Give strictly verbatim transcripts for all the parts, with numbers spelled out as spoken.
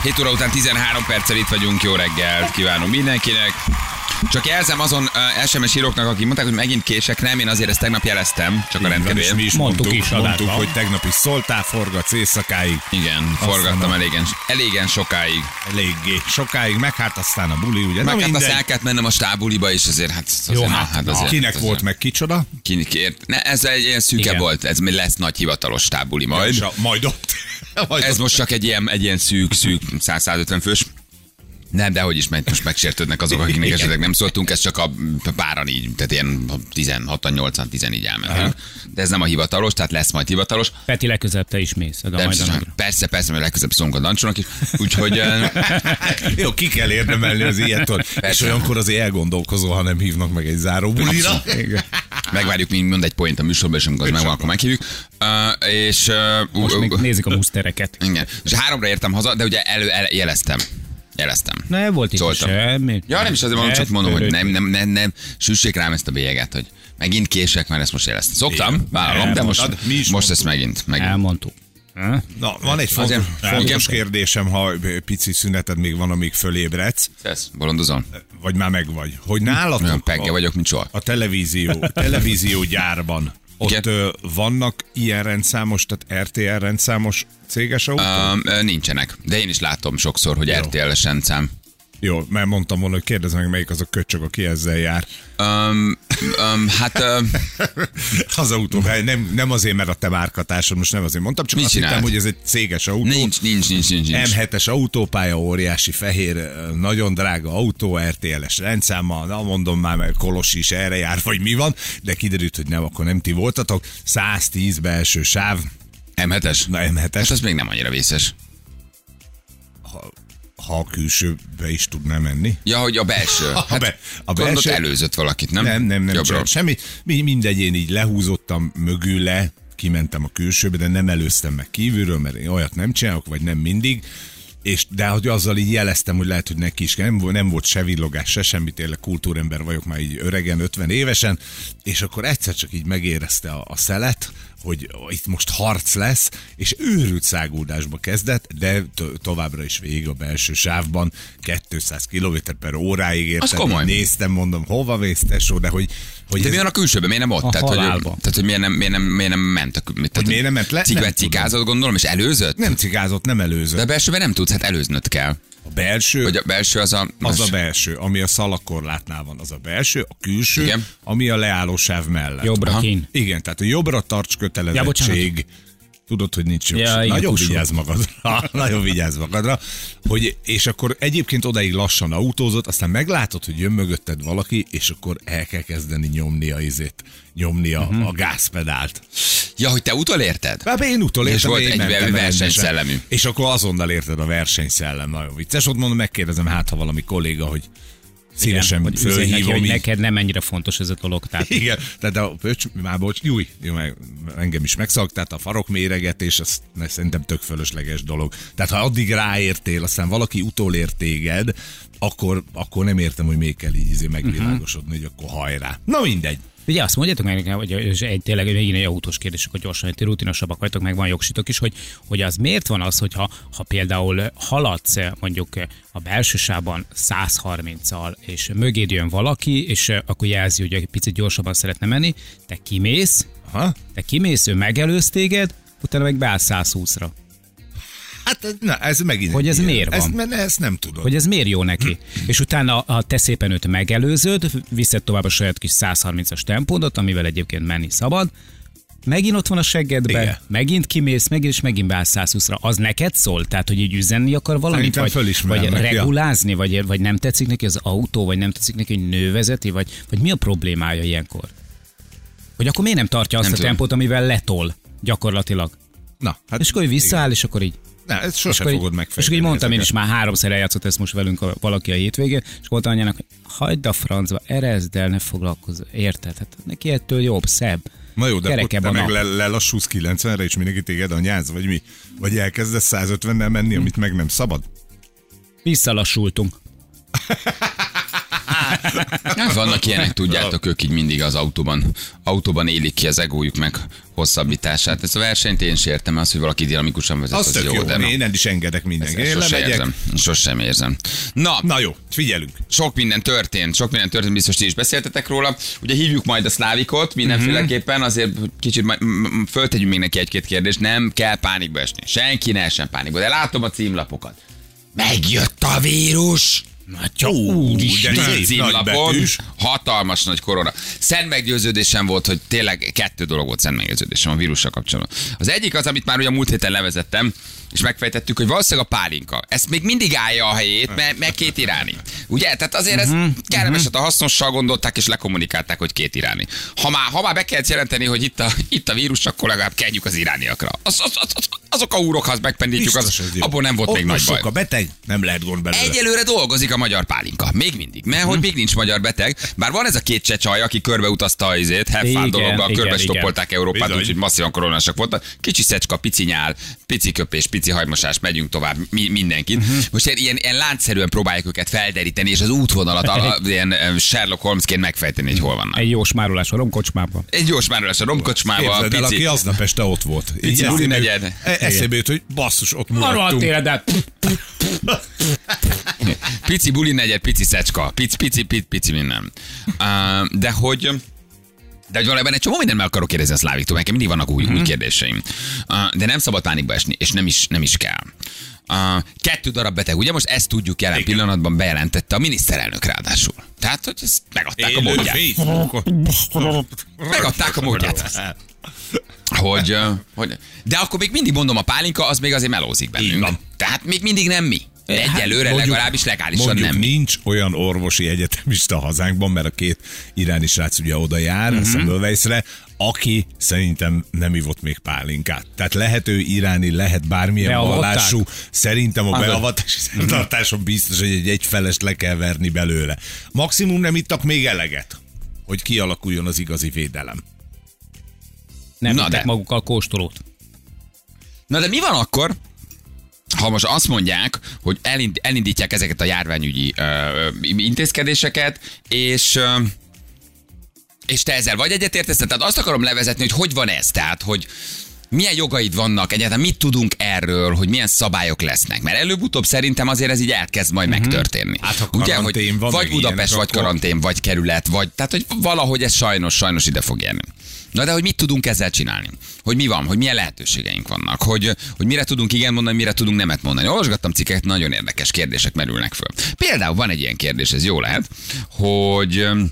hét óra után tizenhárom perccel itt vagyunk, jó reggelt kívánom mindenkinek. Csak jelzem azon uh, es em es íróknak, akik mondták, hogy megint kések, nem, én azért ezt tegnap jeleztem, csak a rendkedvéért. Mi is mondtuk, mondtuk, is mondtuk hogy tegnap is szóltál, forgatsz éjszakáig. Igen, forgattam elégen, elégen sokáig. Eléggé sokáig, meg hát aztán a buli, ugye? Meg hát aztán el kellett mennem a stábuliba, és azért hát... Azért, jó, hát, hát azért, kinek azért, volt meg kicsoda? Kinek, ne, ez egy ilyen szűke igen. volt, ez lesz nagy hivatalos stábuli majd. Ja, majd ott. majd ez ott. most csak egy ilyen, egy ilyen szűk, szűk száz-százötven fős. Nem, de hogy is, mert most megsértődnek azok, akiknek esetleg nem szóltunk, ez csak a páran így, tehát ilyen tizenhatan, nyolcan, tizenegy elmentünk. De ez nem a hivatalos, tehát lesz majd hivatalos. Peti, legközelebb te is mész. Persze, persze, persze, mert legközelebb szólunk a Dancsónak is. Úgyhogy... Jó, ki kell érdemelni az ilyetől. És olyankor azért elgondolkozol, ha nem hívnak meg egy záróbulira. Megvárjuk, mi mond egy point a műsorban, és amikor az megvan, akkor meghívjuk. Uh, és... Uh, most még nézzük a musztereket. Igen. És háromra értem haza, de ugye elő el, jeleztem. Jeleztem. Ne, volt itt is semmi. Ja, nem is azért mondom, csak mondom, hogy nem, nem, nem, nem, süssék rám ezt a bélyeget, hogy megint kések, mert ezt most jeleztem. Szoktam, vállalom, de most, most ezt megint, megint. Elmondtuk. Na, van egy fontos, fontos kérdésem, ha pici szüneted még van, amíg fölébredsz. Tesz, bolondozom. Vagy már megvagy. Hogy nálatok olyan pegge vagyok, mint soha. A televízió, televíziógyárban ott igen. vannak ilyen rendszámos, tehát er té el rendszámos céges autók? Uh, nincsenek, de én is látom sokszor, hogy jó. er té el-es rendszám. Jó, mert mondtam volna, hogy kérdezd meg, melyik az a köcsög, aki ezzel jár. Um, um, hát... Um, az autó, nem, nem azért, mert a te márkatásod, most nem azért mondtam, csak azt hittem, hogy ez egy céges autó. Nincs, nincs, nincs, nincs. nincs. em hetes autópálya, óriási, fehér, nagyon drága autó, er té el-es rendszámmal, na mondom már, mert Kolosi is erre jár, vagy mi van, de kiderült, hogy nem, akkor nem ti voltatok. száztíz belső sáv. em hetes? Na, em hetes. Hát az még nem annyira vészes. Ha, ha a külsőbe is tudná menni. Ja, hogy a belső. Hát a, be, a belső előzött valakit, nem? Nem, nem, nem, nem semmi. Mindegy, én így lehúzottam mögüle, kimentem a külsőbe, de nem előztem meg kívülről, mert én olyat nem csinálok, vagy nem mindig. És, de hogy azzal így jeleztem, hogy lehet, hogy neki is nem, nem volt se villogás, se semmi, tényleg kultúrember vagyok már így öregen, ötven évesen, és akkor egyszer csak így megérezte a, a szelet, hogy itt most harc lesz, és őrült száguldásba kezdett, de to- továbbra is végig a belső sávban, kétszáz kilométer per óráig értem, néztem, mondom, hova vész, tesó, de hogy... hogy de ez... mi van a külsőben, miért nem ott? A tehát, hogy, tehát, hogy miért nem, miért nem, miért nem ment? A, mit, hogy miért nem ment le? Cikvet cikázott, gondolom, és előzött? Nem cikázott, nem előzött. De a belsőben nem tudsz, hát előznöd kell. A belső, hogy a belső az a... Az a belső, ami a szalagkorlátnál van, az a belső, a külső, igen. ami a leállósáv mellett. Jobbra kín. Igen, tehát a jobbra tarts kötelezettség. Ja, tudod, hogy nincs jobb. Ja, nagyon vigyázz magadra. nagyon vigyázz magadra. Hogy, és akkor egyébként odaig lassan autózott, aztán meglátod, hogy jön mögötted valaki, és akkor el kell kezdeni nyomni a izét, nyomni a, uh-huh. a gázpedált. Ja, hogy te utolérted? Hát én utolértem. És volt egy versenyszellemű. És akkor azonnal érted a versenyszellem. Nagyon vicces. Ott mondom, megkérdezem, hát ha valami kolléga, hogy szívesen igen, fölhívom. Hogy neked nem ennyire fontos ez a dolog. Tehát... Igen, tehát a pöcs, már bocs, júj, jó, engem is megszakt, a farok méregetés, az szerintem tök fölösleges dolog. Tehát ha addig ráértél, aztán valaki utolér téged, akkor, akkor nem értem, hogy még kell így megvilágosodni, uh-huh. hogy akkor hajrá. Na mindegy. Ugye azt mondjátok meg nekem, hogy egy, tényleg megint egy autós kérdés, hogy gyorsan, hogy ti rutinosabbak vagytok, meg van jogsitok is, hogy, hogy az miért van az, hogyha ha például haladsz mondjuk a belső sávban száz harminccal, és mögéd jön valaki, és akkor jelzi, hogy egy picit gyorsabban szeretne menni, te kimész, Aha. te kimész, ő megelőz téged, utána meg beáll száz húszra. Hát na, ez megint... Hogy ez miért van? Ezt, mert ezt nem tudod. Hogy ez miért jó neki. Hm. És utána, ha te szépen őt megelőzöd, viszed tovább a saját kis száz harmincas tempódot, amivel egyébként menni szabad, megint ott van a seggedbe, igen. megint kimész, megint és megint beáll száz húszra. Az neked szól? Tehát, hogy így üzenni akar valamit? Vagy, vagy regulázni? Ja. Vagy, vagy nem tetszik neki az autó? Vagy nem tetszik neki, hogy nő vezeti? Vagy, vagy mi a problémája ilyenkor? Hogy akkor miért nem tartja azt nem a tudom. tempót, amivel letol gyakorlatilag? Na, hát és akkor így visszaáll, igen. és akkor így... Ne, ezt sosem fogod megfejteni. És akkor így mondtam én is, már háromszor eljátszott ezt most velünk a, valaki a hétvégén, és mondta anyának, hogy hagyd a francba, erezd el, ne foglalkozz, érted? Hát neki ettől jobb, szebb. Na jó, de akkor te meg le, lelassulsz kilencvenre, és mindenki téged anyáz, vagy mi? Vagy elkezdesz száz ötvennel menni, amit meg nem szabad? Visszalassultunk. Vannak ilyenek, tudjátok, ők így mindig az autóban, autóban élik ki az egójuk meg hosszabbítását. Ezt a versenyt én is értem, az, hogy valaki dinamikusan vezet, Az az, tök jó, jó, de na, én nem is engedek mindenki. Én sosem lemegyek. érzem. Sosem érzem. Na, Na jó, figyelünk. sok minden történt, sok minden történt, biztos ti is beszéltetek róla. Ugye hívjuk majd a Szlávikot mindenféleképpen, azért kicsit majd m- m- föltegyünk még neki egy-két kérdést, nem kell pánikba esni. Senki ne essen pánikba, de látom a címlapokat. Megjött a vírus! Atya, úristen, Tíz szép címlapon, nagybetűs. hatalmas nagy korona. Szent meggyőződésem volt, hogy tényleg kettő dolog volt szent meggyőződésem a vírussal kapcsolatban. Az egyik az, amit már ugye a múlt héten levezettem, és megfejtettük, hogy valószínűleg a pálinka. Ezt még mindig állja a helyét, mert, mert két iráni. Ugye? Tehát azért ez uh-huh, kellemeset uh-huh. a hasznossal gondolták, és lekommunikálták, hogy két iráni. Ha már, ha már be kellett jelenteni, hogy itt a, itt a vírus, akkor legalább kenjük az irániakra. Az, az, az, az, azok a úrok, ha azt megpendítjük, az, abból nem volt Ott még most nagy baj. sok a beteg, nem lehet gond belőle. Egyelőre dolgozik a magyar pálinka. Még mindig. Mert hogy még nincs magyar beteg. Bár van ez a két csecsaj, aki körbeutazta a izét, Heffán dologgal, körbe stoppolták Európát, Bizony. úgyhogy masszívan koronásak voltak. Kicsi szecska, pici nyál, pici köpés, pici hajmosás, megyünk tovább mi, mindenkit. Uh-huh. Most ilyen, ilyen láncszerűen próbáljuk őket felderíteni, és az útvonalat a, ilyen Sherlock Holmesként megfejteni, hogy hol vannak. Egy jó smárolás a romkocsmában. Egy jó smárolás a romkocsmába, Képzeld el, pici. aki aznap este ott volt. Így Pici buli eszébe- negyed. e- Eszébe jut, hogy basszus, ott Arra a mulattunk. téledet. Pici buli negyed, pici szecska, pici, pici, pici, pici minden. Uh, de hogy... De hogy valójában egy csomó mindent meg akarok kérdezni a Szláviktól, nekem mindig vannak új, új kérdéseim. Uh, de nem szabad pánikba esni, és nem is, nem is kell. Uh, kettő darab beteg, ugye most ezt tudjuk jelen Igen. pillanatban, bejelentette a miniszterelnök ráadásul. Tehát, hogy ezt megadták a Élő módját. Facebookon. Megadták a módját. Hogy, uh, hogy, de akkor még mindig mondom, a pálinka az még azért melózik bennünk. Így van. Tehát még mindig nem mi. De egyelőre mondjuk- legalábbis legálisan Mondjuk nem mi. nincs olyan orvosi egyetemista hazánkban, mert a két iráni srác ugye oda jár, Mhm. uh-huh. Semmelweisre, aki szerintem nem ivott még pálinkát. Tehát lehet ő iráni, lehet bármilyen Beavatták? vallású. Szerintem a Az- beavatási szertartáson biztos, hogy egy egyfelest le kell verni belőle. Maximum nem ittak még eleget, hogy kialakuljon az igazi védelem. Nem Na vittek de. magukkal kóstolót. Na de mi van akkor, ha most azt mondják, hogy elind, elindítják ezeket a járványügyi ö, intézkedéseket, és ö, és te ezzel vagy egyetértesz? Tehát azt akarom levezetni, hogy hogy van ez? Tehát, hogy milyen jogaid vannak, egyáltalán mit tudunk erről, hogy milyen szabályok lesznek? Mert előbb-utóbb szerintem azért ez így elkezd majd uh-huh. megtörténni. Hát, ha Ugye, karantén hogy van, vagy meg Budapest, ilyenek, vagy akkor- karantén, vagy kerület, vagy tehát, hogy valahogy ez sajnos, sajnos ide fog érni. Na de hogy mit tudunk ezzel csinálni? Hogy mi van, hogy milyen lehetőségeink vannak, hogy, hogy mire tudunk igen mondani, mire tudunk nemet mondani. Olvasgattam cikkeket, nagyon érdekes kérdések merülnek föl. Például van egy ilyen kérdés, ez jó lehet, hogy öm,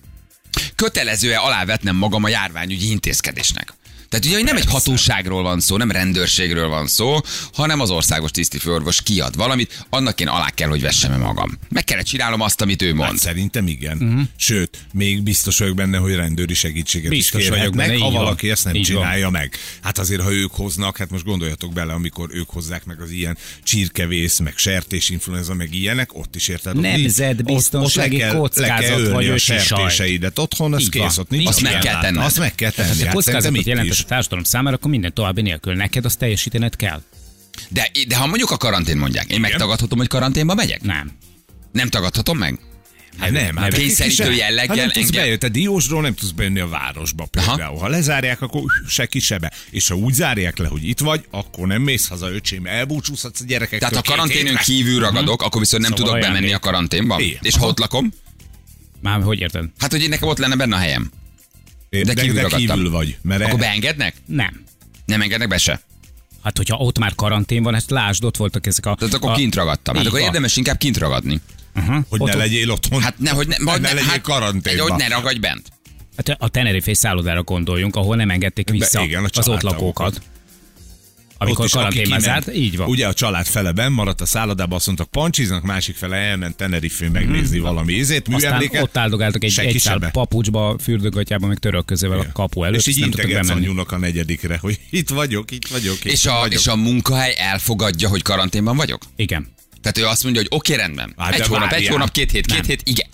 kötelező-e alávetnem magam a járványügyi intézkedésnek? Tehát ugye, hogy nem egy hatóságról van szó, nem rendőrségről van szó, hanem az országos tisztifőorvos kiad valamit, annak én alá kell, hogy vessem magam. Meg kellett csinálnom azt, amit ő mond. Hát szerintem igen. Uh-huh. Sőt, még biztos vagyok benne, hogy rendőri segítséget Biztos is vagyok kérhetnek, benne, ha így van. valaki ezt nem Így csinálja meg. Hát azért, ha ők hoznak, hát most gondoljatok bele, amikor ők hozzák meg az ilyen csirkevész, meg sertésinfluenza, meg ilyenek, ott is érted. ott Nemzetbiztonsági nincs- ott- ott le kell- kockázat, le kell ölni vagy a ősi sajt. sertéseidet otthon, az Így van. kész, ott nincs. Azt meg ilyen kell látni. tenned. Azt meg kell tenni. Ha Hát szerintem kockázatot itt jelent is. a társadalom számára, akkor minden további nélkül neked azt teljesítened kell. De, de ha mondjuk a karantén mondják, én megtagadhatom, hogy karanténba megyek? Nem. Nem tagadhatom meg? Hát nem, hát kényszerítő se- jelleggel hát nem tudsz engem- bejönni, te Diósról nem tudsz bejönni a városba például. Aha. Ha lezárják, akkor se ki se be. És ha úgy zárják le, hogy itt vagy, akkor nem mész haza, öcsém, elbúcsúzhatsz a gyerekektől. Tehát ha két karanténön hétre. kívül ragadok, akkor viszont nem Szóval tudok bemenni ajándék. a karanténba. Igen. És ha ott lakom? Már hogy érted? Hát, hogy én nekem ott lenne benne a helyem. de, de kívül de ragadtam. kívül vagy. Mert Akkor e- beengednek? Nem. Nem engednek be se. Hát, hogyha ott már karantén van, hát lásd, ott voltak ezek a... Tehát akkor a, kint ragadtam. Hát Így akkor van. érdemes inkább kint ragadni. Uh-huh. hogy ott, ne legyél otthon. Hát nehogy ne, vagy ne ne, legyél hát, karanténban. Hogy ne ragadj bent. Hát a Tenerifei szállodára gondoljunk, ahol nem engedték vissza De igen, a az ott családtagokat. lakókat. Amikor Ott is, aki karanténban kiment. zárt, így van. Ugye a család fele benn maradt a szállodában, azt mondtak pancsiznak, másik fele elment Tenerifén megnézni valami ízét, Aztán műemléket. ott áldogáltak egy, senki egy se szál be. papucsba, fürdőgatjában, meg törölközővel a kapu előtt. És így nem tudtak integetsz bemenni. anyunak a negyedikre, hogy itt vagyok, itt vagyok. Itt És a, vagyok. és a munkahely elfogadja, hogy karanténban vagyok? Igen. Tehát ő azt mondja, hogy oké, okay, rendben. Hát egy de hónap, egy várjál. hónap, két hét, két Nem. hét, igen.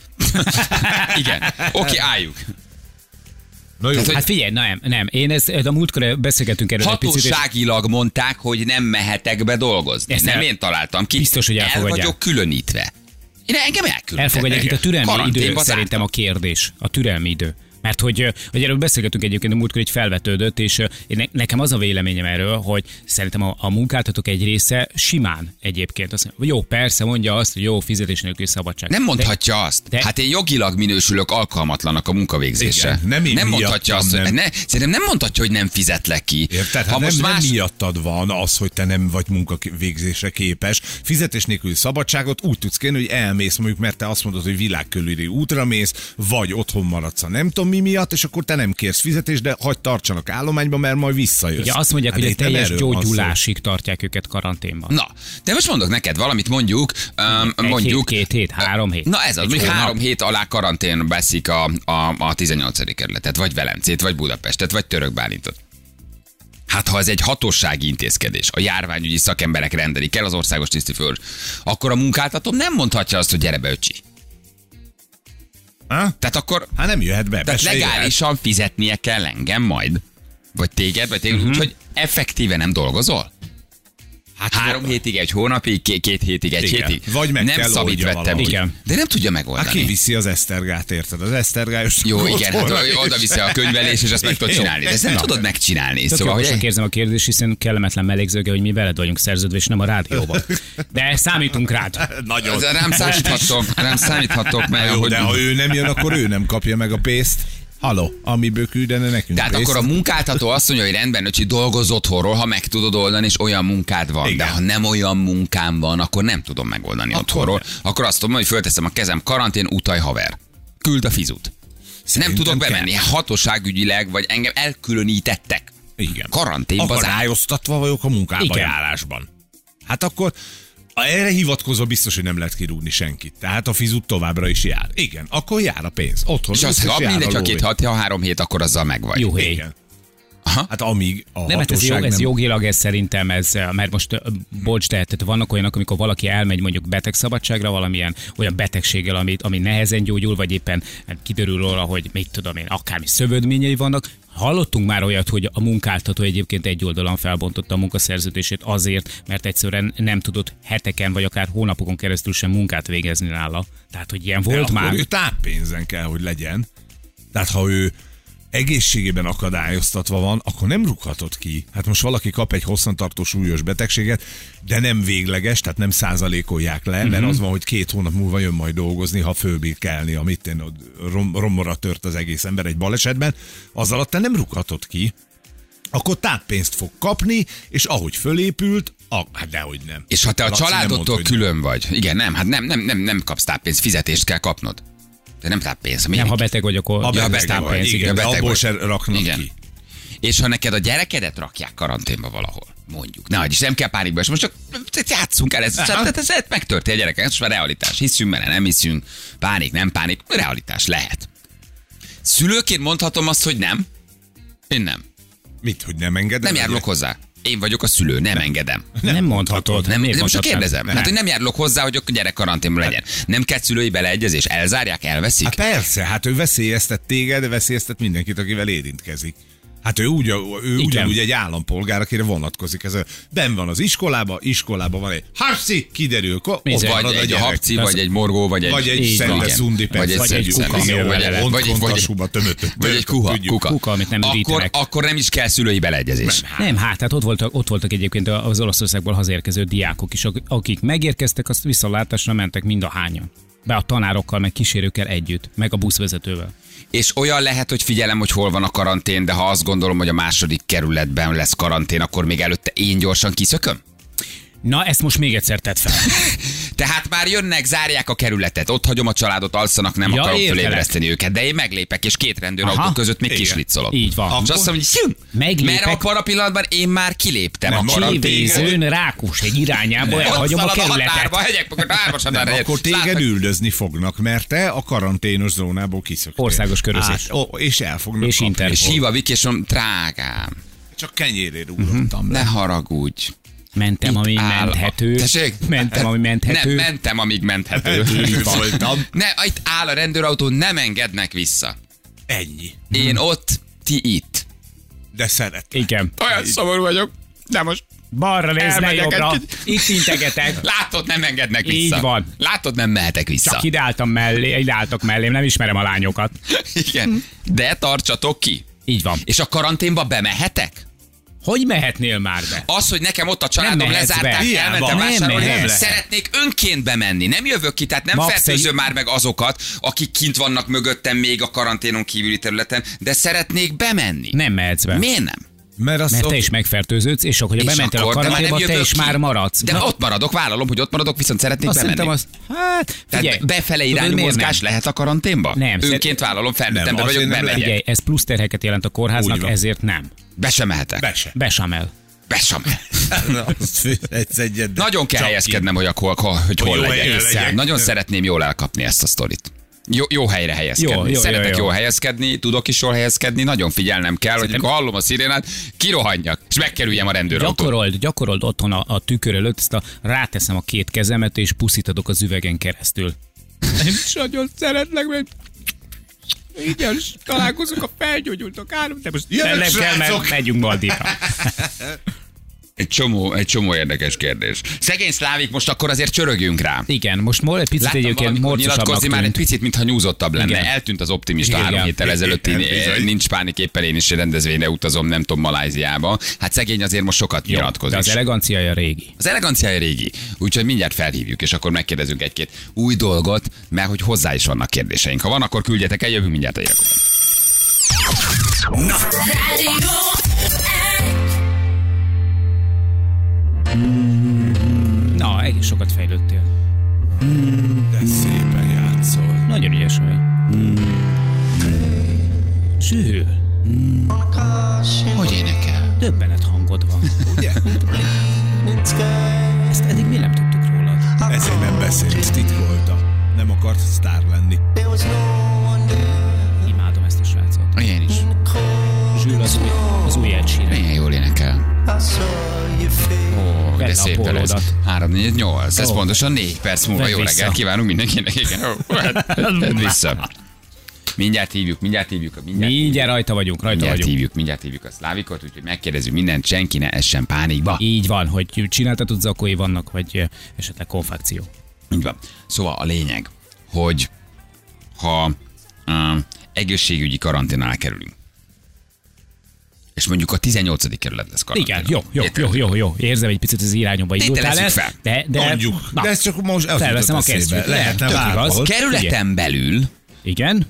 igen. Oké, okay, álljuk. Na jó, Tehát, hogy- Hát figyelj, nem, nem. Én ezt, a múltkor beszélgetünk erről egy picit, és Hatóságilag mondták, hogy nem mehetek be dolgozni. Ezt nem el- én találtam ki. Biztos, hogy El elfogadják. vagyok különítve. Én engem elküldtek. Elfogadják itt a türelmi idő, Karanténba szerintem a kérdés. A türelmi idő. Mert hogy, hogy erről beszélgetünk egyébként, a múltkor így felvetődött, és ne, nekem az a véleményem erről, hogy szerintem a, a munkáltatók egy része simán egyébként azt mondja, jó, persze mondja azt, hogy jó, fizetés nélküli szabadság. Nem mondhatja de, azt. De, hát én jogilag minősülök alkalmatlanak a munkavégzésre. Igen, nem én nem mondhatja azt, nem. hogy ne, szerintem nem mondhatja, hogy nem fizetlek ki. Érted? Hát nem, más... nem miattad van az, hogy te nem vagy munkavégzésre képes. Fizetés nélküli szabadságot úgy tudsz kérni, hogy elmész, mondjuk, mert te azt mondod, hogy világkörüli útra mész, vagy otthon maradsz, nem tudom mi miatt, és akkor te nem kérsz fizetést, de hagyd tartsanak állományba, mert majd visszajössz. Ugye azt mondják, hát hogy a teljes gyógyulásig tartják őket karanténban. Na, de most mondok neked valamit, mondjuk, um, Egy mondjuk... hét, két hét, három hét. Na ez az, mondjuk három hét alá karantén veszik a, a, a tizennyolcadik kerületet, vagy Velencét, vagy Budapestet, vagy Török Bálintot. Hát ha ez egy hatósági intézkedés, a járványügyi szakemberek rendelik el az országos tisztifőr, akkor a munkáltató nem mondhatja azt, hogy gyere be, öcsi. Ha? Tehát akkor... Hát nem jöhet be. Tehát legálisan fizetnie kell engem majd? Vagy téged, vagy téged, uh-huh. úgyhogy effektíve nem dolgozol? Hát három hétig, egy hónapig, két, két hétig, egy igen. hétig. Vagy meg nem kell szabít vettem ki. Igen. De nem tudja megoldani. Hát ki viszi az Esztergát, érted? Az Esztergályos... Jó, igen, hát oda viszi a könyvelés, és azt meg tudod csinálni. De ezt nem tudod megcsinálni. Szóval, hogy én érzem a kérdést, hiszen kellemetlen melegzőge, hogy mi veled vagyunk szerződve, és nem a rádióban. De számítunk rád. Nagyon. Rám számíthatok, rám számíthatok, mert... Jó, hogy... de ha ő nem jön, akkor ő nem kapja meg a pénzt. Haló, amiből küldene nekünk. Tehát pénzt. akkor a munkáltató azt mondja, hogy rendben, hogy dolgoz otthonról, ha meg tudod oldani, és olyan munkád van. Igen. De ha nem olyan munkám van, akkor nem tudom megoldani akkor otthonról. Nem. Akkor azt tudom, hogy fölteszem a kezem, karantén, utaj haver. Küld a fizut. Szerintem nem tudok bemenni. Kell. Hatóságügyileg, vagy engem elkülönítettek. Igen. Karanténba. Akadályoztatva vagyok a munkába járásban. Hát akkor erre hivatkozva biztos, hogy nem lehet kirúgni senkit. Tehát a fizut továbbra is jár. Igen, akkor jár a pénz. Otthon és az, ha mindegy, ha két, hat, ha három hét, akkor azzal megvagy. Jó hely. Igen. Aha. Hát amíg a nem, hát ez, jog, ez nem... jogilag, ez szerintem, ez, mert most bocs, de tehát vannak olyanok, amikor valaki elmegy mondjuk betegszabadságra valamilyen olyan betegséggel, ami, ami nehezen gyógyul, vagy éppen kiderül róla, hogy mit tudom én, akármi szövődményei vannak. Hallottunk már olyat, hogy a munkáltató egyébként egy oldalon felbontotta a munkaszerződését azért, mert egyszerűen nem tudott heteken vagy akár hónapokon keresztül sem munkát végezni nála. Tehát, hogy ilyen volt de már. Akkor ő táppénzen kell, hogy legyen. Tehát, ha ő egészségében akadályoztatva van, akkor nem rúghatod ki. Hát most valaki kap egy hosszantartó súlyos betegséget, de nem végleges, tehát nem százalékolják le, mm-hmm. mert az van, hogy két hónap múlva jön majd dolgozni, ha fölbír kelni, amit én rom, romora tört az egész ember egy balesetben, az alatt te nem rúghatod ki. Akkor táppénzt fog kapni, és ahogy fölépült, ah, hát dehogy nem. És ha te a Laci családodtól mondta, külön nem. vagy, igen, nem, hát nem, nem, nem, nem kapsz táppénzt, fizetést kell kapnod. De nem táppénz. Nem, ha beteg vagy, akkor ha beteg ja, vagy, igen, igen, de abból se raknak igen. ki. És ha neked a gyerekedet rakják karanténba valahol, mondjuk. Ne hagyj is, nem kell pánikba, és most csak játszunk el, ez, ez, ez, ez megtörtént a gyerekek, ez már realitás. Hiszünk benne, nem hiszünk, pánik, nem pánik, realitás lehet. Szülőként mondhatom azt, hogy nem. Én nem. Mit, hogy nem engedem? Nem járulok hozzá. Én vagyok a szülő, nem, nem. engedem. Nem, nem mondhatod. Nem, nem, nem most csak kérdezem. Nem. Hát, hogy nem járulok hozzá, hogy a gyerek karanténban legyen. Nem kell szülői beleegyezés, elzárják, elveszik? Hát persze, hát ő veszélyeztet téged, veszélyeztet mindenkit, akivel érintkezik. Hát ő, úgy, ő ugyanúgy egy állampolgár, akire vonatkozik. Ez a, benn van az iskolába, iskolába van egy hapci, kiderül, ko, ott vagy egy a hapci, vagy egy morgó, vagy egy... Vagy egy szente szundi, vagy egy, egy kuka, vagy egy kuha, kuka. kuka, amit nem akkor, akkor nem is kell szülői beleegyezés. Nem, nem, hát, hát ott, voltak, ott voltak egyébként az Olaszországból hazérkező diákok is, akik megérkeztek, azt visszalátásra mentek mind a hányan. Be a tanárokkal, meg kísérőkkel együtt, meg a buszvezetővel. És olyan lehet, hogy figyelem, hogy hol van a karantén, de ha azt gondolom, hogy a második kerületben lesz karantén, akkor még előtte én gyorsan kiszököm? Na, ezt most még egyszer tedd fel. Tehát már jönnek, zárják a kerületet, ott hagyom a családot, alszanak, nem ja, akarom fölébreszteni őket, de én meglépek, és két rendőrautó között még kislicolok. Így van. És azt mondom, hogy meglépek, mert abban a pillanatban én már kiléptem nem, a csivézőn rákus egy irányába, elhagyom a kerületet. Nem, akkor téged üldözni fognak, mert te a karanténos zónából kiszöktél. Országos körözés. És el fognak és kapni. És hívavik, és mondom, drágám. Csak kenyérért ugrottam. Ne haragudj. Mentem, ami menthető. Tessék? Mentem, ami menthető. Nem, mentem, amíg menthető. Így voltam. Ne, itt áll a rendőrautó, nem engednek vissza. Ennyi. Én ott, ti itt. De szeret. Igen. Olyan szomorú vagyok. De most Balra nézz, ne Elmegyek jobbra. egy- Itt integetek. Látod, nem engednek vissza. Így van. Látod, nem mehetek vissza. Csak ide álltam mellé, ide álltok mellém, nem ismerem a lányokat. Igen. De tartsatok ki. Így van. És a karanténba bemehetek? Hogy mehetnél már be? Az, hogy nekem ott a családom mehetsz lezárták, be. elmentem Nem vásárolni, mehetsz. szeretnék önként bemenni. Nem jövök ki, tehát nem Max fertőzöm egy- már meg azokat, akik kint vannak mögöttem még a karanténon kívüli területen, de szeretnék bemenni. Nem mehetsz be. Miért nem? Mert, azt Mert ott- te is megfertőződsz, és akkor, hogyha És bementél a akkor, de már nem karanténba, te jövök is ki. már maradsz. De Na, ott maradok, vállalom, hogy ott maradok, viszont szeretnék azt bemenni. szerintem az... Hát, figyelj. Tehát befele tudod, irányú miért mozgás nem? lehet a karanténba? Nem, Önként szerint- vállalom, felnőtt Nem, ember vagyok, azért nem bemegyek. Figyelj, ez plusz terheket jelent a Úgy kórháznak, van. ezért nem. Be sem mehetek. Be se. Besamel. Be sem. Azt egy- egyet, de Nagyon kell csak helyezkednem, hogy, hol, hol, hogy hol jó legyek. helyen legyek. Nagyon szeretném jól elkapni ezt a sztorit. Jó, jó helyre helyezkedni. Jó, jó, Szeretek jó, jó. jól helyezkedni, tudok is jól helyezkedni, nagyon figyelnem kell, hogy amikor hallom a szirénát, kirohanjak, és megkerüljem a rendőrautót. Gyakorold, gyakorold otthon a, a tükör előtt, ezt a, ráteszem a két kezemet, és puszítadok az üvegen keresztül. Én is nagyon szeretlek, mert igen, és találkozunk a felgyógyultok áron, de most Jövök, nem kell, mert srácok! megyünk Maldivra. Egy csomó, egy csomó érdekes kérdés. Szegény szlávik, most akkor azért csörögjünk rá. Igen, most mol egy picit Láttam egyébként valamikor morcosabbnak nyilatkozni már egy tűnt. picit, mintha nyúzottabb lenne. Igen. Eltűnt az optimista Igen. három héttel ezelőtt. Igen, Én, bizony. nincs pánik, éppen én is rendezvényre utazom, nem tudom, Maláziába. Hát szegény azért most sokat Jó, nyilatkozik. de az eleganciája régi. Az eleganciája régi, úgyhogy mindjárt felhívjuk, és akkor megkérdezünk egy-két új dolgot, mert hogy hozzá is vannak kérdéseink. Ha van, akkor küldjetek el, jövünk mindjárt a hírek után. Na, egész sokat fejlődtél. De szépen játszol. Nagyon ügyes vagy. Sűrű. Hogy énekel? Döbbenet hangod van. Ugye? Ezt eddig mi nem tudtuk rólad. Ezért nem beszélt, titkolta. Nem akart sztár lenni. Imádom ezt a srácot. Én is. Zsül az új, az új Ed Sheeran. Milyen jól énekel. Ó, Vedd de a szép ez. pólódat. három, négy, nyolc. Ez Ó. pontosan négy perc múlva. Vedd Jó vissza. reggelt kívánunk mindenkinek. Igen. Ó, hát, vedd vissza. Mindjárt hívjuk, mindjárt hívjuk. Mindjárt, Mindjárt rajta vagyunk, rajta mindjárt vagyunk. hívjuk, mindjárt hívjuk a szlávikot, úgyhogy megkérdezünk mindent, senki ne essen pánikba. Így van, hogy csináltatott zakói vannak, vagy ö, esetleg konfekció. Így van. Szóval a lényeg, hogy ha uh, egészségügyi karantén alá kerülünk, és mondjuk a tizennyolcadik kerület lesz karantén. Igen, jó, jó, jó, jó, jó. Érzem egy picit az irányomba indultál el. Tételezzük fel. De, de, Mondjuk. na, De ez csak most az felveszem a jutott eszébe. kesztyűt. Lehetne Tök igaz. bárhol. Kerületen belül Igen,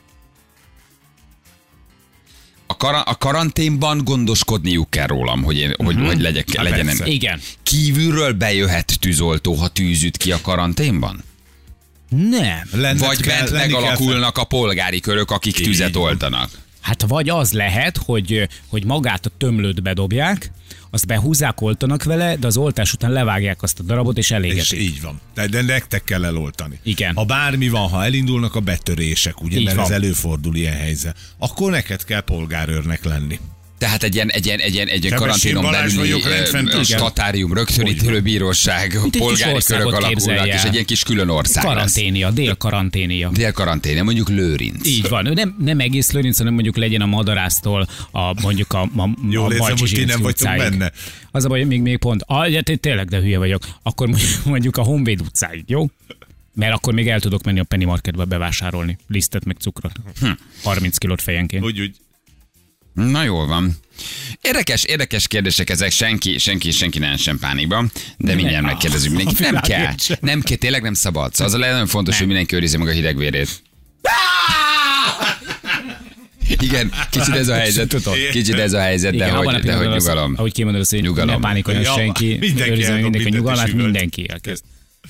a, kar- a karanténban gondoskodniuk kell rólam, hogy, én, hogy, hogy legyek, Hát legyen. persze. igen. Kívülről bejöhet tűzoltó, ha tűz üt ki a karanténban? Nem. Lenned Vagy kell- bent lenni kell megalakulnak a polgári körök, akik Így tüzet van. oltanak. Hát vagy az lehet, hogy, hogy magát a tömlőt bedobják, azt behúzzák, oltanak vele, de az oltás után levágják azt a darabot, és És elégetik. így van. De, de nektek kell eloltani. Igen. Ha bármi van, ha elindulnak a betörések, ugye, Így mert van. ez előfordul ilyen helyzet, akkor neked kell polgárőrnek lenni. Tehát egy ilyen, egy ilyen, egy ilyen, egy ilyen Sebesség karanténon Balázs belüli vagyok, rendfenntartó. ö, Igen. statárium, rögtönítő bíróság, Mint egy kis polgári országot körök képzelj alakulnak, és el. egy ilyen kis külön ország lesz. Karanténia, dél-karanténia. Dél-karanténia, mondjuk Lőrinc. Így van, nem, nem egész Lőrinc, hanem mondjuk legyen a Madarásztól a, mondjuk a, a, a Jól érzem, Balcsi hogy ti nem Zsilinszki vagytok utcáig. benne. Az a baj, még, még pont, ah, ja, té- tényleg, de hülye vagyok, akkor mondjuk- mondjuk a Honvéd utcáig, jó? Mert akkor még el tudok menni a Penny Marketbe bevásárolni lisztet meg cukrot. Hm. harminc kilót fejenként. Úgy, úgy. Na jól van. Érdekes, érdekes kérdések ezek, senki, senki, senki nem sem pánikba, de mindjárt nem. megkérdezünk mindenkit. Nem A kell, világért sem. nem kell, tényleg nem szabad. Szóval az a nagyon fontos, hogy mindenki őrizze meg a hidegvérét. Igen, kicsit ez a helyzet, Tudod. kicsit ez a helyzet, de Igen, abban a hogy, de hogy pillanatban az- nyugalom. Ahogy kimondod azt, hogy Nyugalom. ne pánikoljon Ja, senki, mindenki őrizze meg eldob mindenki a mindent, nyugalmát, és üvölt. mindenki elkezd.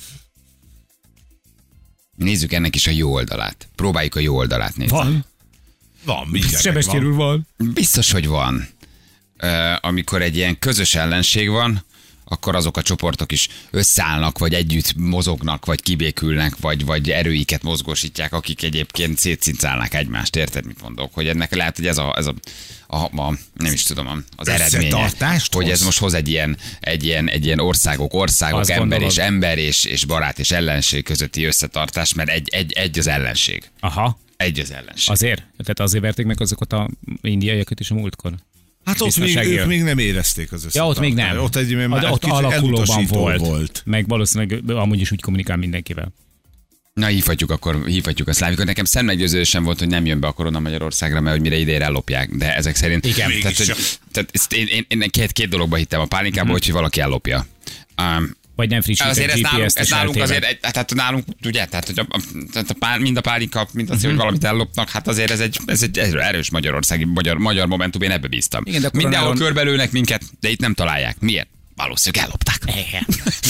Nézzük ennek is a jó oldalát. Próbáljuk a jó oldalát nézni. Van. Van, mindjárt Sebestyén úr van. van. Biztos, hogy van. Ö, amikor egy ilyen közös ellenség van, akkor azok a csoportok is összeállnak, vagy együtt mozognak, vagy kibékülnek, vagy, vagy erőiket mozgósítják, akik egyébként szétszincálnak egymást. Érted, mit mondok? Hogy ennek lehet, hogy ez a, ez a, a, a nem is tudom, az eredménye. Összetartást Hogy ez hoz? most hoz egy ilyen, egy ilyen, egy ilyen országok, országok, Azt ember gondolod. és ember, és, és barát és ellenség közötti összetartás, mert egy, egy, egy az ellenség. Aha, Egy az ellenség. azért? Tehát azért verték meg azokat a indiaiakat is a múltkor? Hát ott még, ők még nem érezték az összetartást. Ja, ott még nem. Ott, egy, ott, ott alakulóban volt. volt. Meg valószínűleg amúgy is úgy kommunikál mindenkivel. Na, hívhatjuk akkor, hívhatjuk a Szlávikot. Nekem szemmeggyőződésem volt, hogy nem jön be a korona Magyarországra, mert hogy mire idejére ellopják, de ezek szerint... Igen. Tehát, hogy, tehát ezt én, én, én két, két dologba hittem a pánikába, mm-hmm. hogy valaki ellopja. Um, Vagy nem frissítek azért ez gé pé nálunk, es-t ez és nálunk eltéved. azért, tehát nálunk, ugye, tehát, hogy a, a, tehát a pár, mind a pálinka, mind az, uh-huh. hogy valamit ellopnak, hát azért ez egy, ez egy erős magyarországi, magyar, magyar momentum, én ebbe bíztam. Igen, mindenhol koronáron... körbelülnek minket, de itt nem találják. Miért? Valószínűleg ellopták. Igen.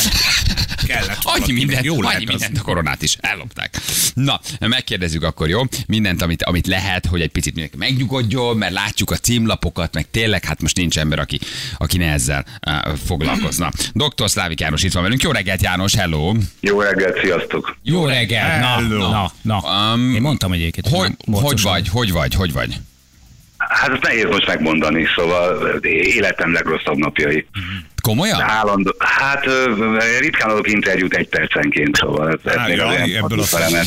Kellett annyi mindent, jó annyi mindent a koronát is ellopták. Na, megkérdezzük akkor, jó? Mindent, amit, amit lehet, hogy egy picit mindenki megnyugodjon, mert látjuk a címlapokat, meg tényleg, hát most nincs ember, aki, aki ne ezzel uh, foglalkozna. doktor Szlávik János itt van velünk. Jó reggelt, János, hello! Jó reggelt, sziasztok! Jó reggelt! Na, na, na. Um, Én mondtam egyébként. Hogy, hogy vagy, hogy vagy, hogy vagy? Hát ezt nehéz most megmondani, szóval életem legrosszabb napjai. Komolyan? Állandó, hát ritkán adok interjút egy percenként, szóval ez, ez még olyan ebből a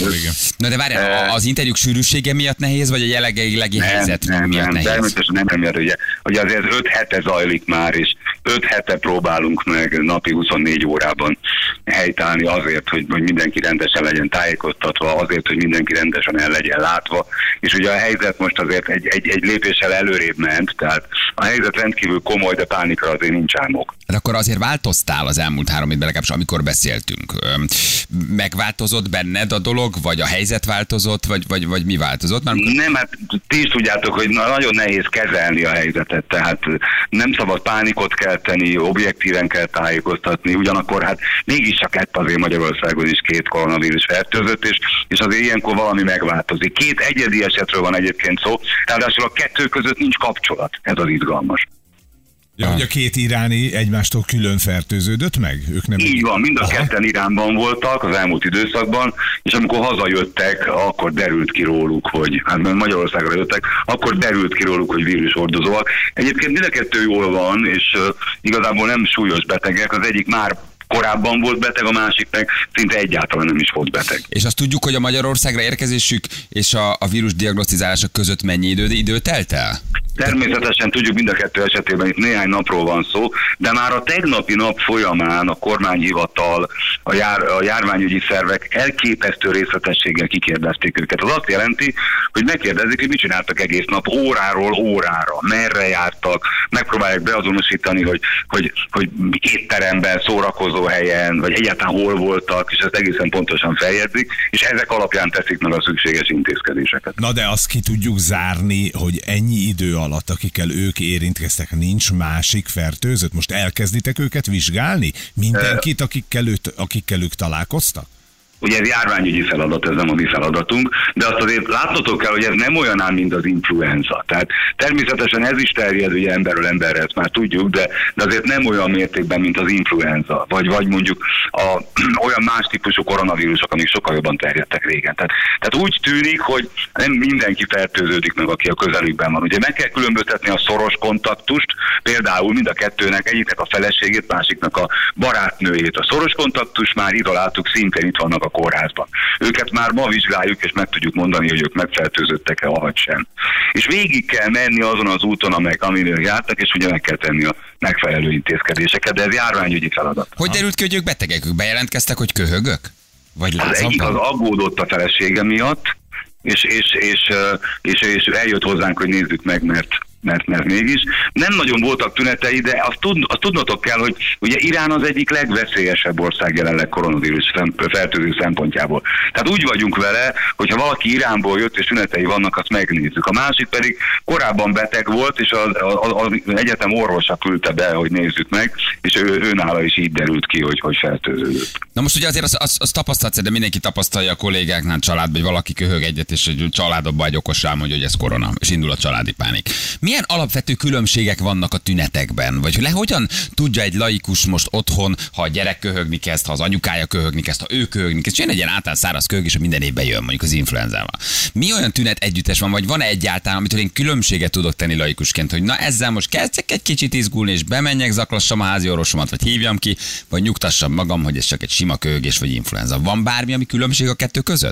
Na de várjál, az interjúk sűrűsége miatt nehéz, vagy a jelenlegi helyzet nem, miatt nem, nehéz? Természetesen nem emiatt, ugye, ugye azért öt hete zajlik már, és öt hete próbálunk meg napi huszonnégy órában helytállni azért, hogy, hogy mindenki rendesen legyen tájékoztatva, azért, hogy mindenki rendesen el legyen látva, és ugye a helyzet most azért egy, egy, egy lépéssel előrébb ment, tehát a helyzet rendkívül komoly, de pánikra azért nincs álmok. De akkor azért változtál az elmúlt három évben, legalábbis amikor beszéltünk. Megváltozott benned a dolog, vagy a helyzet változott, vagy, vagy, vagy mi változott? Már... Nem, hát ti is tudjátok, hogy nagyon nehéz kezelni a helyzetet, tehát nem szabad pánikot kelteni, objektíven kell tájékoztatni, ugyanakkor hát mégis csak lett azért Magyarországon is két koronavírus fertőzött, és, és azért ilyenkor valami megváltozik. Két egyedi esetről van egyébként szó, ráadásul a kettő között nincs kapcsolat, ez az izgalmas. Ja, hogy a két iráni egymástól külön fertőződött meg? Ők nem Így van, mind a Aha. ketten Iránban voltak az elmúlt időszakban, és amikor hazajöttek, akkor derült ki róluk, hogy, hát Magyarországra jöttek, akkor derült ki róluk, hogy vírushordozóak. Egyébként mind a kettő jól van, és uh, igazából nem súlyos betegek, az egyik már korábban volt beteg, a másik meg szinte egyáltalán nem is volt beteg. És azt tudjuk, hogy a Magyarországra érkezésük és a, a vírus diagnosztizálása között mennyi idő, idő telt el? Természetesen tudjuk, mind a kettő esetében itt néhány napról van szó, de már a tegnapi nap folyamán a kormányhivatal, a, jár, a járványügyi szervek elképesztő részletességgel kikérdezték őket. Az azt jelenti, hogy megkérdezik, hogy mit csináltak egész nap, óráról órára, merre jártak, megpróbálják beazonosítani, hogy, hogy, hogy étteremben, szórakozó helyen, vagy egyáltalán hol voltak, és ezt egészen pontosan feljegyzik, és ezek alapján teszik meg a szükséges intézkedéseket. Na de azt ki tudjuk zárni, hogy ennyi idő alatt, akikkel ők érintkeztek, nincs másik fertőzött? Most elkezditek őket vizsgálni? Mindenkit, akikkel, őt, akikkel ők találkoztak? Ugye ez járványügyi feladat, ez nem a mi feladatunk, de azt azért látnotok kell, hogy ez nem olyan ám, mint az influenza. Tehát természetesen ez is terjed ugye emberről emberre, ezt már tudjuk, de, de azért nem olyan mértékben, mint az influenza, vagy, vagy mondjuk a, olyan más típusú koronavírusok, amik sokkal jobban terjedtek régen. Tehát, tehát úgy tűnik, hogy nem mindenki fertőződik meg, aki a közelükben van. Ugye meg kell különböztetni a szoros kontaktust, például mind a kettőnek, egyiknek a feleségét, másiknak a barátnőjét. A szoros kontaktus már izoláltuk, szintén itt vannak a kórházban. Őket már ma vizsgáljuk, és meg tudjuk mondani, hogy ők megfertőzöttek-e, avagy sem. És végig kell menni azon az úton, amely, amin ők jártak, és ugye meg kell tenni a megfelelő intézkedéseket, de ez járványügyi feladat. Hogy derült ki, hogy ők betegek? Ők bejelentkeztek, hogy köhögök? Vagy az egyik az aggódott a felesége miatt, és, és, és, és, és eljött hozzánk, hogy nézzük meg, mert Mert, mert mégis. Nem nagyon voltak tünetei, de azt, tud, azt tudnotok kell, hogy ugye Irán az egyik legveszélyesebb ország jelenleg koronavírus fertőző szempontjából. Tehát úgy vagyunk vele, hogyha valaki Iránból jött és tünetei vannak, azt megnézzük. A másik pedig korábban beteg volt, és az, az, az egyetem orvosa küldte be, hogy nézzük meg, és ő, ő nála is így derült ki, hogy, hogy fertőződött. Na most ugye azért azt az, az tapasztalsz, de mindenki tapasztalja a kollégáknál, családban, hogy valaki köhög egyet, és egy családokban egy okos rám, hogy ez korona, és indul a családi pánik. Milyen alapvető különbségek vannak a tünetekben? Vagy le hogyan tudja egy laikus most otthon, ha a gyerek köhögni kezd, ha az anyukája köhögni kezd, ha ő köhögni kezd, és jön egy ilyen általán száraz köhögés, minden évben jön, mondjuk az influenzával. Mi olyan tünet együttes van, vagy van-e egyáltalán, amitől én különbséget tudok tenni laikusként, hogy na ezzel most kezdjek egy kicsit izgulni, és bemenjek, zaklassam a házi orvosomat, vagy hívjam ki, vagy nyugtassam magam, hogy ez csak egy sima köhögés vagy influenza. Van bármi, ami különbség a kettő között?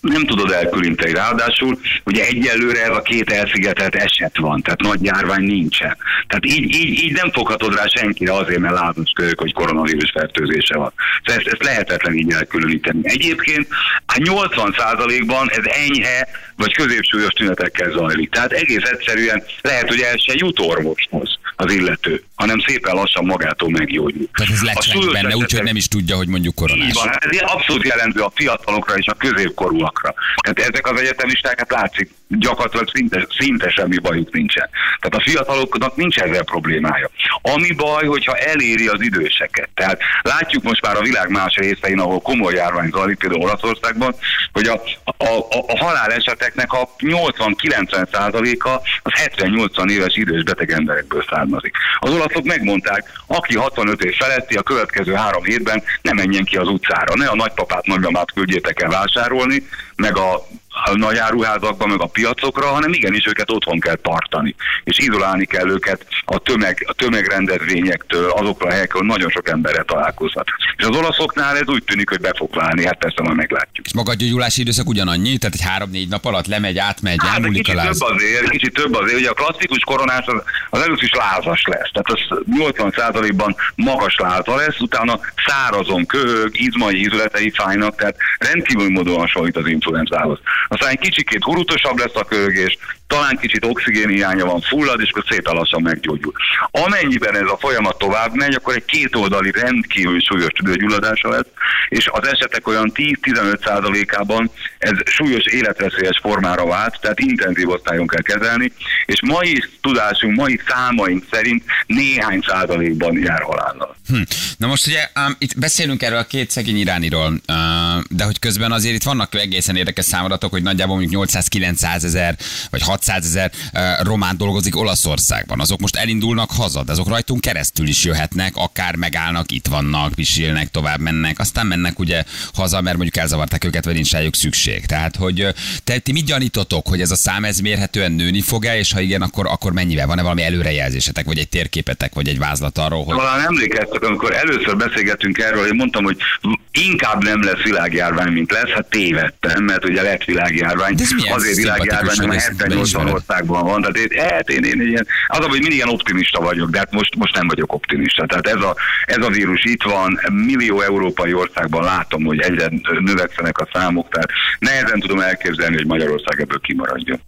nem tudod elkülöníteni. Ráadásul ugye egyelőre ez a két elszigetelt eset van, tehát nagy járvány nincsen. Tehát így, így, így nem foghatod rá senkire azért, mert lázas kölyök, hogy koronavírus fertőzése van. Szóval ezt, ezt lehetetlen így elkülöníteni. Egyébként a nyolcvan százalékban ez enyhe vagy középsúlyos tünetekkel zajlik. Tehát egész egyszerűen lehet, hogy el se jut orvoshoz az illető, hanem szépen lassan magától meggyógyul. Tehát ez lecseng benne, úgyhogy nem is tudja, hogy mondjuk koronás. Így van, ez abszolút jellemző a fiatalokra és a középkorúakra. Tehát ezek az egyetemistákat látszik, gyakorlatilag szinte, szinte semmi bajuk nincsen. Tehát a fiataloknak nincs ezzel problémája. Ami baj, hogyha eléri az időseket. Tehát látjuk most már a világ más részein, ahol komoly járvány zajlik, például Olaszországban, hogy a, a, a, a haláleseteknek a nyolcvan-kilencven százaléka az hetven-nyolcvan éves idős beteg emberekből származik. Az olaszok megmondták, aki hatvanöt év feletti, a következő három hétben ne menjen ki az utcára, ne a nagypapát, nagymamát küldjétek el vásárolni, meg a a nagy áruházakban, meg a piacokra, hanem igenis őket otthon kell tartani. És izolálni kell őket a, tömeg, a tömegrendezvényektől, azokra a helyekről nagyon sok emberrel találkozhat. És az olaszoknál ez úgy tűnik, hogy be fog válni, hát persze majd meglátjuk. És maga a gyógyulási időszak ugyanannyi? Tehát egy három-négy nap alatt lemegy, átmegy, hát, elmúlik a láz? Kicsit több azért, kicsit több azért, ugye a klasszikus koronás az, az először is lázas lesz. Tehát az nyolcvan százalékban magas láza lesz, utána szárazon köhög, izmai ízületei fájnak, tehát rendkívül módon hasonlít az influenzához. Aztán egy kicsikét hurutosabb lesz a köhögés, talán kicsit oxigénhiánya van, fullad, és akkor szépen lassan meggyógyul. Amennyiben ez a folyamat tovább megy, akkor egy kétoldali rendkívül súlyos tüdőgyulladása lesz, és az esetek olyan tíz-tizenöt százalékában ez súlyos életveszélyes formára vált, tehát intenzív osztályon kell kezelni, és mai tudásunk, mai számaink szerint néhány százalékban jár halállal. Hm. Na most ugye um, itt beszélünk erről a két szegény irániról, uh, de hogy közben azért itt vannak egészen érdekes számadatok, hogy nagyjából mondjuk nyolcszáz-kilencszázezer vagy hatszázezer uh, román dolgozik Olaszországban. Azok most elindulnak haza, de azok rajtunk keresztül is jöhetnek, akár megállnak, itt vannak, pisilnek, tovább mennek, aztán mennek ugye haza, mert mondjuk elzavarták őket, vagy nincs rájuk szükség. Tehát, hogy te, ti mit gyanítotok, hogy ez a szám ez mérhetően nőni fog-e, és ha igen, akkor, akkor mennyivel? Van-e valami előrejelzésetek, vagy egy térképetek, vagy egy vázlat arról, hogy... Talán emlékeztek, amikor először beszélgettünk erről, hogy mondtam, hogy inkább nem lesz világjárvány, mint lesz, hát tévedtem, mert ugye lett világjárvány. Azért világjárvány, mert hetven-nyolcvan országban van. Tehát én, hát én, én, én, az, hogy mindig ilyen optimista vagyok, de hát most, most nem vagyok optimista. Tehát ez a, ez a vírus itt van, millió európai országban látom, hogy egyre növekszenek a számok, tehát nehezen tudom elképzelni, hogy Magyarország ebből kimaradjon.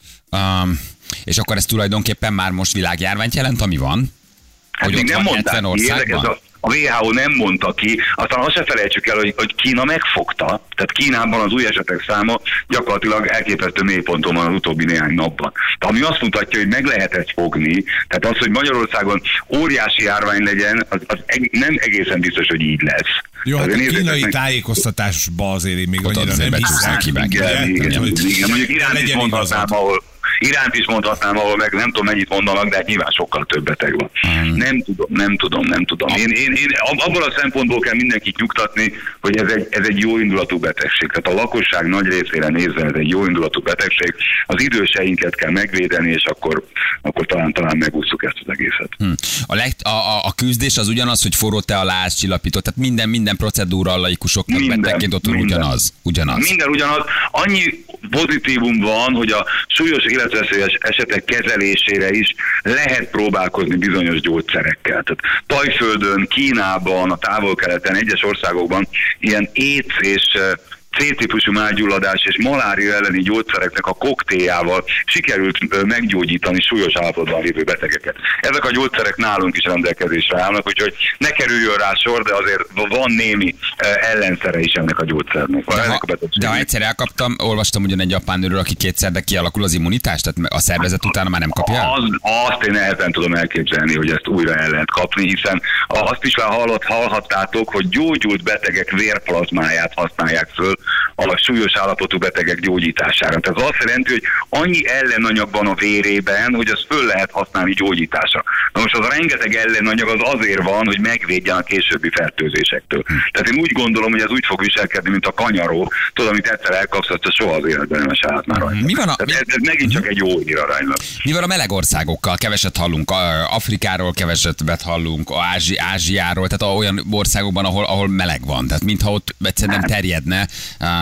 Um, és akkor ez tulajdonképpen már most világjárványt jelent, ami van? Hát hogy még nem mondták ki, ez a, a vé há o nem mondta ki, aztán azt se felejtsük el, hogy, hogy Kína megfogta, tehát Kínában az új esetek száma gyakorlatilag elképesztő mélyponton van az utóbbi néhány napban. Tehát ami azt mutatja, hogy meg lehet ezt fogni, tehát az, hogy Magyarországon óriási járvány legyen, az, az eg- nem egészen biztos, hogy így lesz. Jó, hát a kínai meg... tájékoztatásba azért én még annyira nem hiszek. Igen, igen, igen, igen, mondjuk Iránt is mondhatnám, ahol Iránt is mondhatnám, ahol meg nem tudom mennyit mondanak, de nyilván sokkal több beteg van. Hmm. Nem tudom, nem tudom, nem tudom. Én, én, én abból a szempontból kell mindenkit nyugtatni, hogy ez egy, ez egy jó indulatú betegség. Tehát a lakosság nagy részére nézve ez egy jó indulatú betegség. Az időseinket kell megvédeni, és akkor, akkor talán, talán megúszuk ezt az egészet. Hmm. A, leg, a, a, a küzdés az ugyanaz, hogy forró te a láz, csillapított, tehát minden, minden procedúra a laikusoknak minden, betegként ott minden. ugyanaz. ugyanaz. Minden ugyanaz. Annyi pozitívum van, hogy a súlyos életveszélyes esetek kezelésére is lehet próbálkozni bizonyos gyógyszerekkel. Tehát Tajföldön, Kínában, a távol-keleten, egyes országokban ilyen AIDS és C-típusú májgyulladás és malária elleni gyógyszereknek a koktéljával sikerült meggyógyítani súlyos állapotban lévő betegeket. Ezek a gyógyszerek nálunk is rendelkezésre állnak, úgyhogy ne kerüljön rá sor, de azért van némi ellenszere is ennek a gyógyszernek. De ha, de ha egyszer elkaptam, olvastam ugyan egy japán nőről, aki kétszer, de kialakul az immunitás, tehát a szervezet utána már nem kapja? Az, azt én nehezen tudom elképzelni, hogy ezt újra el lehet kapni, hiszen azt is hallott, hallhattátok, hogy gyógyult betegek vérplazmáját használják föl a súlyos állapotú betegek gyógyítására. Tehát az azt jelenti, hogy annyi ellenanyag van a vérében, hogy azt föl lehet használni gyógyításra. Na most az a rengeteg ellenanyag az azért van, hogy megvédjen a későbbi fertőzésektől. Tehát én úgy gondolom, hogy ez úgy fog viselkedni, mint a kanyaró. Tudom, amit egyszer elkapsz, azt soha az életben nem esállt már rajta. Mi van a... ez, ez megint csak egy jó hír aránylag. Mi van a meleg országokkal? Keveset hallunk Afrikáról, keveset hallunk Ázsi, Ázsiáról, tehát olyan országokban, ahol, ahol meleg van. Tehát mintha ott egyszerűen nem terjedne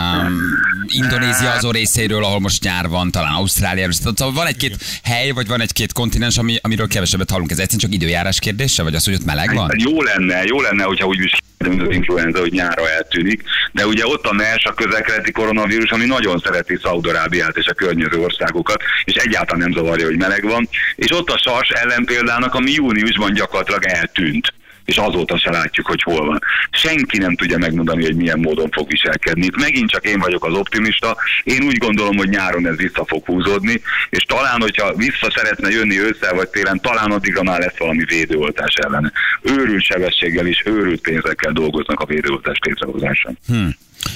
um, Indonézia azon részéről, ahol most nyár van, talán Ausztráliáról. Szóval van egy-két hely, vagy van egy-két kontinens, ami, amiről kevesebbet hallunk. Ez egyszerűen csak időjárás kérdése, vagy az, hogy ott meleg van? Jó lenne, jó lenne, hogyha úgy is mint az influenza, hogy nyárra eltűnik, de ugye ott a MERS, a közel-keleti koronavírus, ami nagyon szereti Szaúd-Arábiát és a környező országokat, és egyáltalán nem zavarja, hogy meleg van, és ott a SARS ellenpéldának, ami júniusban gyakorlatilag eltűnt, és azóta se látjuk, hogy hol van. Senki nem tudja megmondani, hogy milyen módon fog viselkedni. Itt megint csak én vagyok az optimista, én úgy gondolom, hogy nyáron ez vissza fog húzódni, és talán, hogyha vissza szeretne jönni ősszel vagy télen, talán addigra már lesz valami védőoltás ellene. Őrült sebességgel és őrült pénzekkel dolgoznak a védőoltás létrehozásán. Hmm.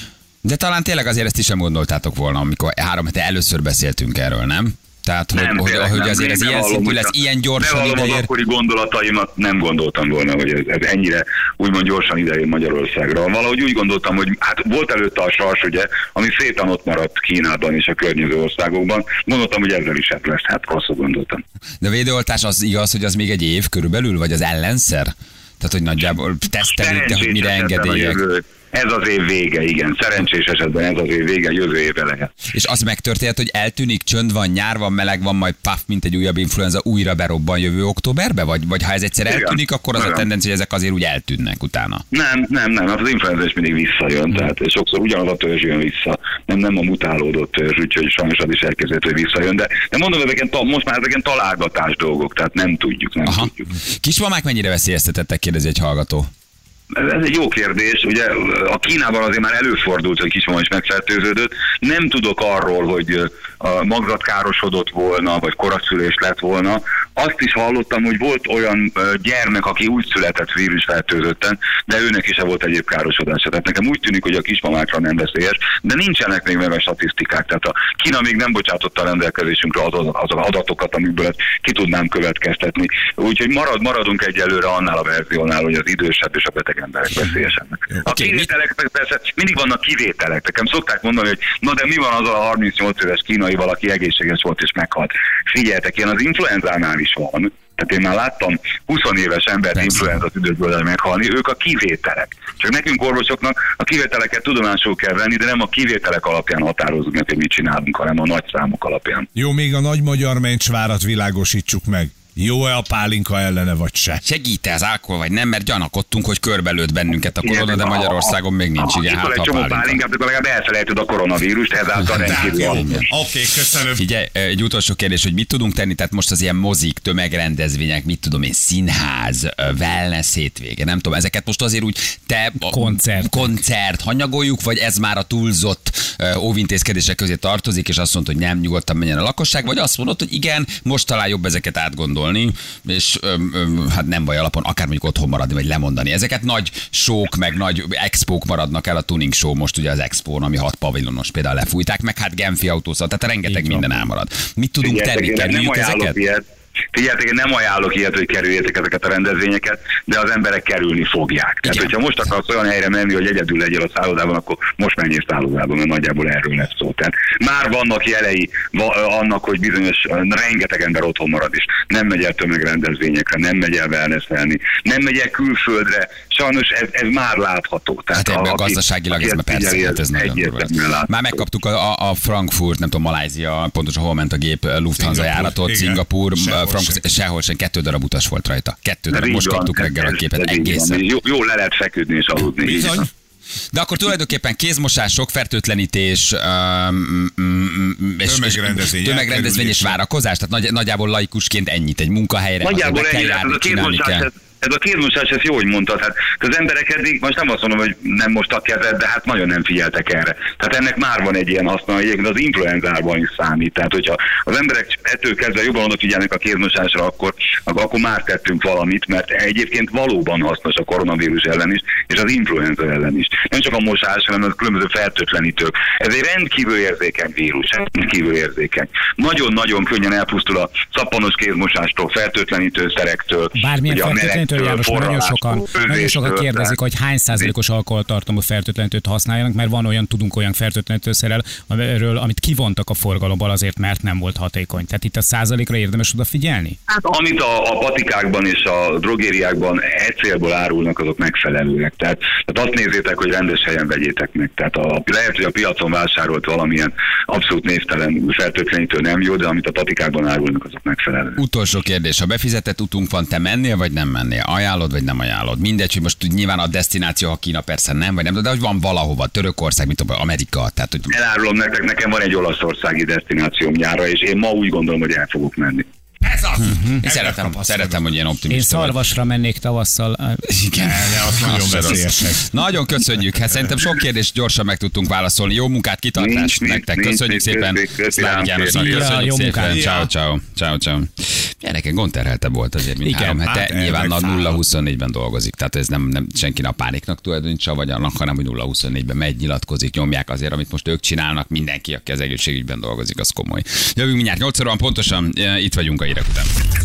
De talán tényleg azért ezt is sem gondoltátok volna, amikor három hete először beszéltünk erről, nem? Tehát, nem, hogy, hogy, hogy azért ez ilyen szintű lesz, ilyen gyorsan ideér. Az akkori gondolataimat nem gondoltam volna, hogy ez, ez ennyire úgymond gyorsan ideér Magyarországra. Valahogy úgy gondoltam, hogy hát volt előtte a SARS, ugye, ami szépen ott maradt Kínában és a környező országokban. Gondoltam, hogy ezzel is lesz, hát rosszul gondoltam. De a védőoltás az igaz, hogy az még egy év körülbelül, vagy az ellenszer? Tehát, hogy nagyjából tesztelik, de hogy mire engedélyek. Ez az év vége, igen. Szerencsés esetben ez az év vége, jövő év eleje. És az megtörtént, hogy eltűnik, csönd van, nyár van, meleg van, majd paf, mint egy újabb influenza újra berobban jövő októberbe? Vagy, vagy ha ez egyszer igen, eltűnik, akkor az igen. a tendencia, hogy ezek azért úgy eltűnnek utána? Nem, nem, nem. Az influenza is mindig visszajön. Hmm. Tehát sokszor ugyanaz a törzs jön vissza. Nem, nem a mutálódott törzs, úgyhogy sajnos az is elkezdett, hogy visszajön. De, de mondom, ezeken, most már ezeken találgatás dolgok, tehát nem tudjuk, nem Aha. tudjuk. Kismamák mennyire veszélyeztetettek, kérdezi egy hallgató. Ez egy jó kérdés. Ugye a Kínában azért már előfordult, hogy kismama is megfertőződött. Nem tudok arról, hogy a magzat károsodott volna, vagy koraszülés lett volna. Azt is hallottam, hogy volt olyan gyermek, aki úgy született vírusfertőzötten, de őnek is volt egyéb károsodása. Tehát nekem úgy tűnik, hogy a kismamákra nem veszélyes, de nincsenek még meg a statisztikák. Tehát a Kína még nem bocsátotta a rendelkezésünkre az, az, az adatokat, amikből ezt ki tudnám következtetni. Úgyhogy marad, maradunk egyelőre annál a verziónál, hogy az idősebb és a beteg emberek veszélyesebbek. A okay, kivételek persze mindig vannak kivételek. Nekem szokták mondani, hogy na de mi van az a harmincnyolc éves kínai valaki egészséges volt és meghalt. Figyeljetek, ilyen az influenzánál is van. Tehát én már láttam húsz éves embert influenza tüdőből meghalni, ők a kivételek. Csak nekünk orvosoknak a kivételeket tudomásul kell venni, de nem a kivételek alapján határozzuk meg, hogy mit csinálunk, hanem a nagy számok alapján. Jó, még a nagy magyar mencsvárat világosítsuk meg. Jó-e a pálinka ellene, vagy se? Segít-e az alkohol, vagy nem, mert gyanakodtunk, hogy körbelőtt bennünket a korona, de Magyarországon még nincs. Ha, igen, ha, hát egy csomó pálinkát, akkor legalább elfelejted a koronavírust, ezáltal rendkívül. Oké, köszönöm. Figyelj, egy utolsó kérdés, hogy mit tudunk tenni, tehát most az ilyen mozik, tömegrendezvények, mit tudom én, színház, wellness hétvége, nem tudom, ezeket most azért úgy te koncert, koncert hanyagoljuk, vagy ez már a túlzott óvintézkedések közé tartozik, és azt mondod, hogy nem, nyugodtan menjen a lakosság, vagy azt mondod, hogy igen, most talán jobb ezeket átgondolni, és öm, öm, hát nem baj alapon, akár mondjuk otthon maradni, vagy lemondani. Ezeket nagy show-k, meg nagy expók maradnak el, a tuning show most ugye az expón, ami hat pavillonos például lefújták, meg hát Genfi autószal, tehát rengeteg minden elmarad. Mit tudunk tenni? Kerüljük ezeket? Ilyet. Figyeljetek, én nem ajánlok ilyet, hogy kerüljétek ezeket a rendezvényeket, de az emberek kerülni fogják. Tehát, hogyha most akarsz olyan helyre menni, hogy egyedül legyél a szállodában, akkor most menjél szállodában, mert nagyjából erről lesz szó. Tehát már vannak jelei annak, hogy bizonyos, rengeteg ember otthon marad is. Nem megy el tömegrendezvényekre, nem megy el wellnesselni, nem megy el külföldre. Sajnos ez, ez már látható. Tehát hát ebben a, gazdaságilag ez persze, hát ez nagyon durva. Már megkaptuk a, a Frankfurt, nem tudom, Malajzia, pontosan hol ment a gép, Lufthansa járatot, Szingapúr, Frankfurt, sehol sem, kettő darab utas volt rajta. Kettő darab, most kaptuk reggel a képet, egészen. Jó, jó le lehet feküdni és aludni. Bizony. De akkor tulajdonképpen kézmosás, sokfertőtlenítés, um, um, és, tömegrendezvény, tömegrendezvény és várakozás, tehát nagy, nagyjából laikusként ennyit egy munkahelyre, nagyjából azért ennyi, kell járni, a csinálni kell. Ez a kézmosás, ezt jó, hogy mondtad. Hát az emberek eddig, most nem azt mondom, hogy nem mostak kezet, de hát nagyon nem figyeltek erre. Tehát ennek már van egy ilyen haszna, egyébként az influenzában is számít. Tehát, hogyha az emberek ettől kezdve jobban odafigyelnek a kézmosásra, akkor, akkor már tettünk valamit, mert egyébként valóban hasznos a koronavírus ellen is, és az influenza ellen is. Nem csak a mosás, hanem a különböző fertőtlenítők. Ez egy rendkívül érzékeny vírus, rendkívül érzékeny. Nagyon-nagyon könnyen elpusztul a szappanos kézmosástól, fertőtlenítőszerektől. Bármilyen fertőtlenítő Föl, János, mert nagyon sokan, nagyon sokan kérdezik, hogy hány százalékos alkoholtartalmú fertőtlenítőt használjanak, mert van olyan, tudunk olyan fertőtlenítőszerrel, amiről, amit kivontak a forgalomból azért, mert nem volt hatékony. Tehát itt a százalékra érdemes odafigyelni? Hát amit a, a patikákban és a drogériákban egy célból árulnak, azok megfelelőek. Tehát, tehát azt nézzétek, hogy rendes helyen vegyétek meg. Tehát a, lehet, hogy a piacon vásárolt valamilyen abszolút névtelen fertőtlenítő nem jó, de amit a patikákban árulnak, azok megfelelőek. Utolsó kérdés, ha befizetett utunk van, te mennél, vagy nem mennél? Ajánlod, vagy nem ajánlod? Mindegy, hogy most nyilván a desztináció, ha Kína persze nem, vagy nem, de hogy van valahova, Törökország, mint Amerika. Tehát, hogy... Elárulom nektek, nekem van egy olaszországi desztinációm nyára, és én ma úgy gondolom, hogy el fogok menni. Ez az! Mm-hmm. Szeretem, szeretem, hogy ilyen optimista. Én szarvasra mennék tavasszal. Igen, de azt nagyon veszélyesek. Nagyon köszönjük. Hát szerintem sok kérdést gyorsan meg tudtunk válaszolni. Jó munkát, kitartást nincs, nektek. nincs, Köszönjük nincs, szépen. Szlávik Jánosnak köszönjük szépen. Ciao, ciao. Ciao, ciao. Gyerekek, gondterheltebb volt azért, mint igen, három hete. hát Nyilván a elmeg nulla huszonnégyben dolgozik. Tehát ez nem, nem senkinek a pániknak tulajdonítsa, vagy annak, hanem hogy nulla huszonnégyben megy, nyilatkozik, nyomják azért, amit most ők csinálnak. Mindenki, aki az egészségügyben dolgozik, az komoly. Jövünk mindjárt nyolc óra van pontosan, itt vagyunk a hírek után.